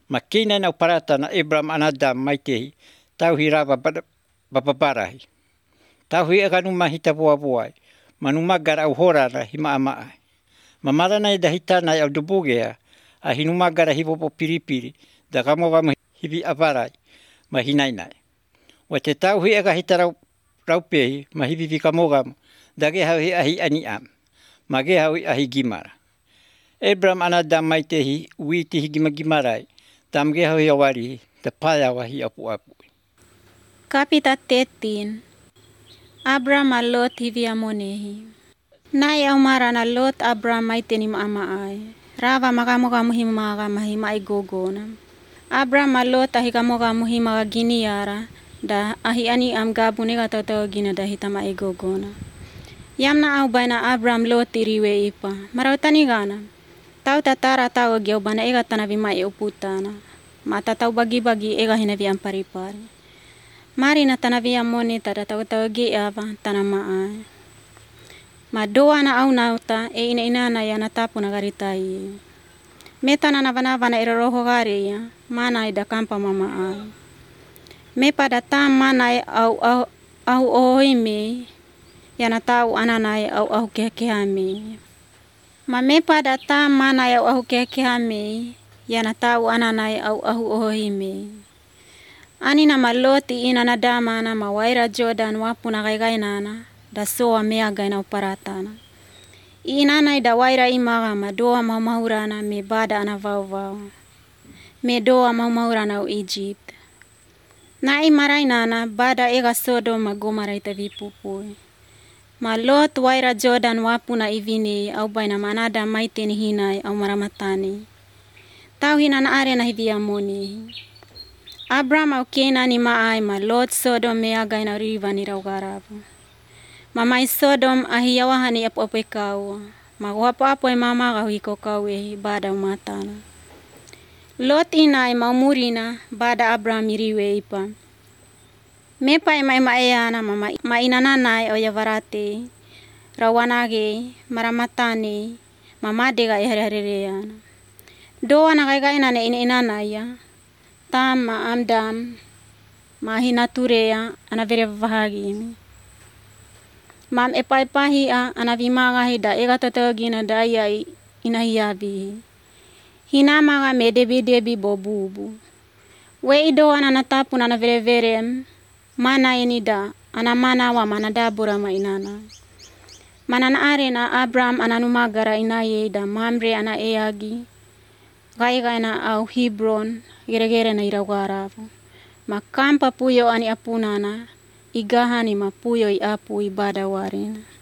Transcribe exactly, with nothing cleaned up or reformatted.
Makina na parata na Abraham anada maitehi. Tau hi rava bababarahi. Tau hi aganu mahita voa voai. Manumagara au horara hi maamaa. Mamarana e dahitana au dubugea. A hinumagara hi vopo piripiri. Da gamo gamo hivi avarai. Ma hinainai. Wa te tau hi aga hita rau, raupehi. Ma hivi vika mogamo. Da ge hau hi ahi ani am. Ma ge hau hi ahi gimara. Abraham anada maitehi uiti hi gima gimarai. Tam ge hau hi awari. Te payawa hi apu apu. Kapita tetin. Abraham a Lot hivi amonehi. Nai au marana Lot Abraham maiteni maama ai. Rava magamoga muhima maga mahima igogona. Abraham a Lot ahi gamoga muhima ga giniara. Da ahi ani am gabu nega tau gina da hitama igogona. Yamna au baina Abraham Lot iriwe ipa. Marautani gana. Tau tatara tau geu bana ega tanavi mai uputana. Mata tau bagi-bagi ega hinavi amparipari. Mari na tanavi amone tada tau tau ge ava tanamaai. Ma doa na au nauta e ina ina na ya na tapu na garitai. Meta na navana vana eroroho garia. Mana ida kampa mama ai. Me pada tam mana e au au au oime. Ya na tau ananai au au kehkehame. Ma me pada tam mana e au au kehkehame. Ya na tau ananai au au oime. Ani na maloti ina na dama na mawaira Jordan wapu na gaigai nana. Da soa mea gaina uparatana. Ina na ida waira imaga ma doa mau mahurana me bada ana vau vau. Me doa mau mahurana u Egypt. Na imarai nana bada ega Sodom ma Gomara ita vipupui. Ma Lot waira Jordan wapu na ivini au baina manada maiteni hinai au maramatani. Tau hina na are na hivi amoni. Abraham au Kenani maai ma Lot Sodom mea gaina riva ni raugaravu. Mamai Sodom ahi yawahani apu apu kau. Maguapo apu e mama gau hiko kau e bada umatana. Lot inai maumurina bada Abraham iriwe ipa. Mepa e mai maeana mama ma inananai o yavarate. Rawanage, maramatani, mama dega e harehareana. Doa na gaigaina ne ina inanaya. Tam ma amdam. Ma hinaturea ana vere vahagini. Mam epai pahia ana vimaga hida ega tatagina daya ina hiabi. Hina maga me debi debi bobubu. We ido ana natapu na vere vere mana inida ana mana wa mana dabura ma inana. Mana na arena Abraham ana numagara ina yeda Mamre ana eagi. Gai gai na au Hebron gere-gere na iragaravu. Makampa puyo ani apunana. Igahani mapuyo i apu ibada warina.